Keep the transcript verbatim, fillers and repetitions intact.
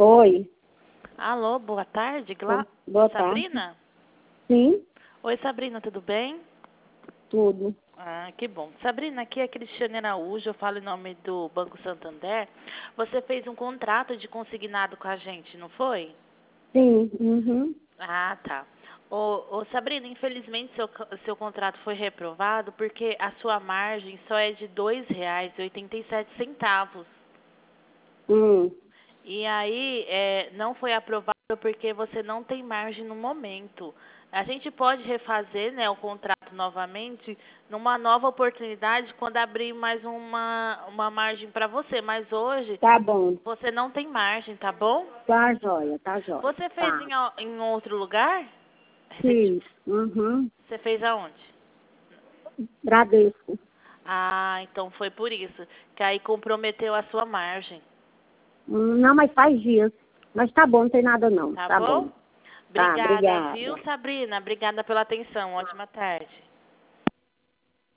Oi. Alô, boa tarde, Gla... Boa Sabrina? tarde. Sim, Oi, Sabrina, tudo bem? tudo. Ah, que bom. Sabrina, aqui é Cristiane Araújo, eu falo em nome do Banco Santander. Você fez um contrato de consignado com a gente, não foi? Sim, uhum. Ah, tá. Ô, ô Sabrina, infelizmente seu, co- seu contrato foi reprovado porque a sua margem só é de dois reais e oitenta e sete centavos. Hum. E aí, é, não foi aprovado porque você não tem margem no momento. A gente pode refazer, né, o contrato novamente numa nova oportunidade quando abrir mais uma, uma margem para você. Mas hoje Tá bom. você não tem margem, tá bom? Tá joia, tá joia. Você fez Tá. em, ao- em outro lugar? Recenti- Sim, uhum. Você fez aonde? Bradesco. Ah, então foi por isso. Que aí comprometeu a sua margem. Hum, não, mas faz dias. Mas tá bom, não tem nada não. Tá Tá bom. bom? Tá, Obrigada, viu, obrigada. Sabrina? Obrigada pela atenção. Ótima tarde.